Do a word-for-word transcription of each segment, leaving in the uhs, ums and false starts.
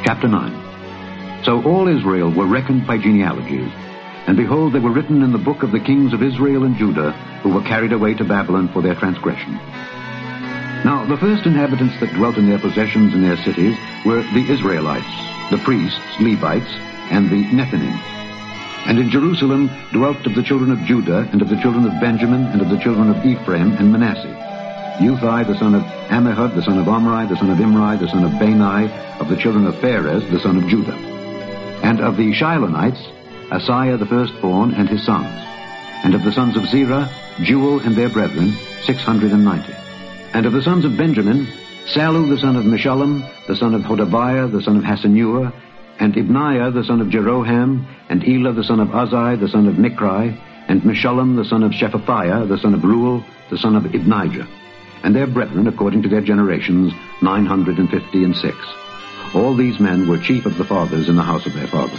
Chapter nine. So all Israel were reckoned by genealogies, and behold, they were written in the book of the kings of Israel and Judah, who were carried away to Babylon for their transgression. Now the first inhabitants that dwelt in their possessions in their cities were the Israelites, the priests, Levites, and the Nethinims. And in Jerusalem dwelt of the children of Judah, and of the children of Benjamin, and of the children of Ephraim and Manasseh, Uthai the son of Ammihud, the son of Omri, the son of Imri, the son of Bani, of the children of Pharez, the son of Judah. And of the Shilonites, Asaiah the firstborn and his sons. And of the sons of Zerah, Jewel and their brethren, six hundred and ninety. And of the sons of Benjamin, Sallu the son of Meshullam, the son of Hodaviah, the son of Hasenuah, and Ibniah the son of Jeroham, and Elah the son of Uzzi, the son of Mikri, and Meshullam the son of Shephatiah, the son of Ruel, the son of Ibnijah, and their brethren according to their generations, nine hundred and fifty and six. All these men were chief of the fathers in the house of their fathers.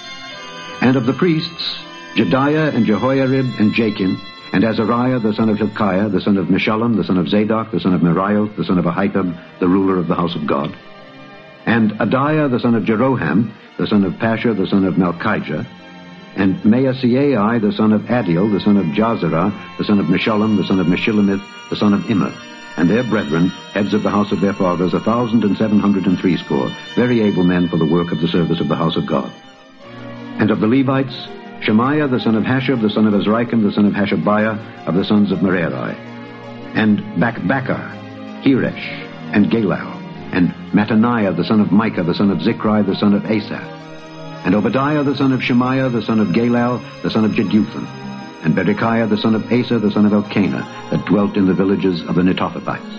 And of the priests, Jediah and Jehoiarib and Jachin, and Azariah the son of Hilkiah, the son of Meshullam, the son of Zadok, the son of Merioth, the son of Ahitub, the ruler of the house of God, and Adiah the son of Jeroham, the son of Pashur, the son of Malchijah, and Maaseiah the son of Adiel, the son of Jazerah, the son of Meshullam, the son of Meshillemith, the son of Immer, and their brethren, heads of the house of their fathers, a thousand and seven hundred and threescore, very able men for the work of the service of the house of God. And of the Levites, Shemaiah the son of Hashab, the son of Azrikam, the son of Hashabiah, of the sons of Merari, and Bakbakkar, Heresh, and Galal, and Mattaniah the son of Micah, the son of Zichri, the son of Asaph, and Obadiah the son of Shemaiah, the son of Galal, the son of Jeduthun, and Berechiah the son of Asa, the son of Elkanah, that dwelt in the villages of the Netophathites.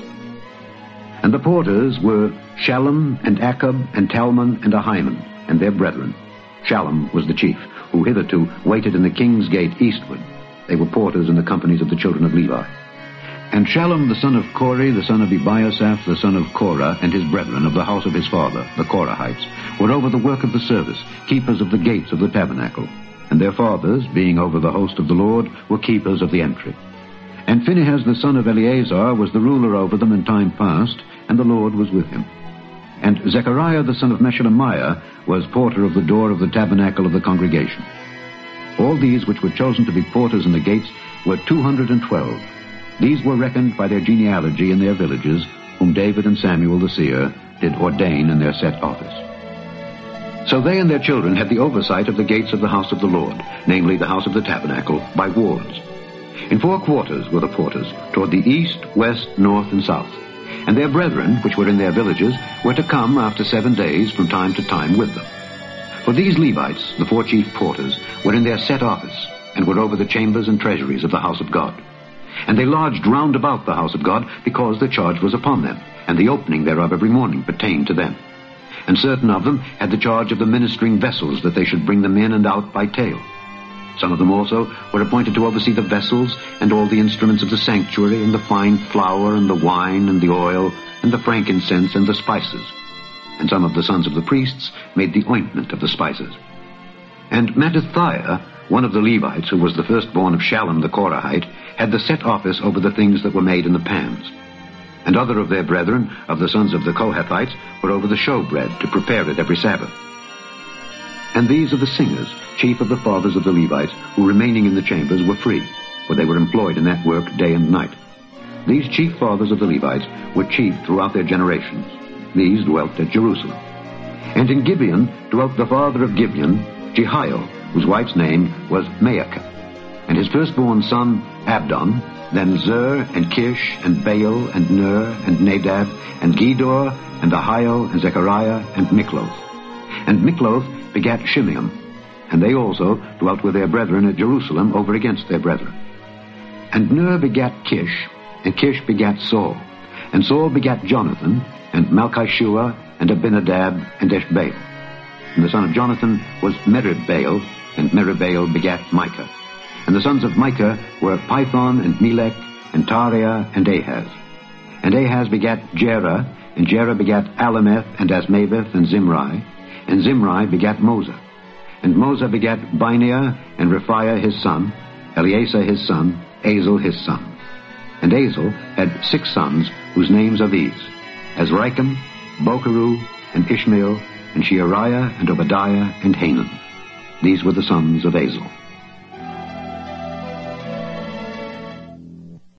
And the porters were Shallum, and Akub, and Talmon, and Ahiman, and their brethren. Shallum was the chief, who hitherto waited in the king's gate eastward. They were porters in the companies of the children of Levi. And Shallum the son of Kori, the son of Ebiasaph, the son of Korah, and his brethren of the house of his father, the Korahites, were over the work of the service, keepers of the gates of the tabernacle. And their fathers, being over the host of the Lord, were keepers of the entry. And Phinehas the son of Eleazar was the ruler over them in time past, and the Lord was with him. And Zechariah the son of Meshelemiah was porter of the door of the tabernacle of the congregation. All these which were chosen to be porters in the gates were two hundred and twelve. These were reckoned by their genealogy in their villages, whom David and Samuel the seer did ordain in their set office. So they and their children had the oversight of the gates of the house of the Lord, namely the house of the tabernacle, by wards. In four quarters were the porters, toward the east, west, north, and south. And their brethren, which were in their villages, were to come after seven days from time to time with them. For these Levites, the four chief porters, were in their set office, and were over the chambers and treasuries of the house of God. And they lodged round about the house of God, because the charge was upon them, and the opening thereof every morning pertained to them. And certain of them had the charge of the ministering vessels, that they should bring them in and out by tale. Some of them also were appointed to oversee the vessels, and all the instruments of the sanctuary, and the fine flour, and the wine, and the oil, and the frankincense, and the spices. And some of the sons of the priests made the ointment of the spices. And Mattithiah, one of the Levites, who was the firstborn of Shallum the Korahite, had the set office over the things that were made in the pans. And other of their brethren, of the sons of the Kohathites, were over the showbread, to prepare it every Sabbath. And these are the singers, chief of the fathers of the Levites, who remaining in the chambers were free, for they were employed in that work day and night. These chief fathers of the Levites were chief throughout their generations. These dwelt at Jerusalem. And in Gibeon dwelt the father of Gibeon, Jehiel, whose wife's name was Maacah, and his firstborn son Abdon, then Zer, and Kish, and Baal, and Ner, and Nadab, and Gedor, and Ahio, and Zechariah, and Mikloth. And Mikloth begat Shimeam, and they also dwelt with their brethren at Jerusalem over against their brethren. And Ner begat Kish, and Kish begat Saul, and Saul begat Jonathan, and Malchishua, and Abinadab, and Eshbaal. And the son of Jonathan was Meribbaal, and Meribbaal begat Micah. And the sons of Micah were Python, and Melech, and Tariah, and Ahaz. And Ahaz begat Jerah, and Jerah begat Alameth, and Asmaveth, and Zimri. And Zimri begat Moza. And Moza begat Bineah, and Rephaiah his son, Eleasah his son, Azel his son. And Azel had six sons, whose names are these: Azrikam, Bocheru, and Ishmael, and Sheariah, and Obadiah, and Hanan. These were the sons of Azel.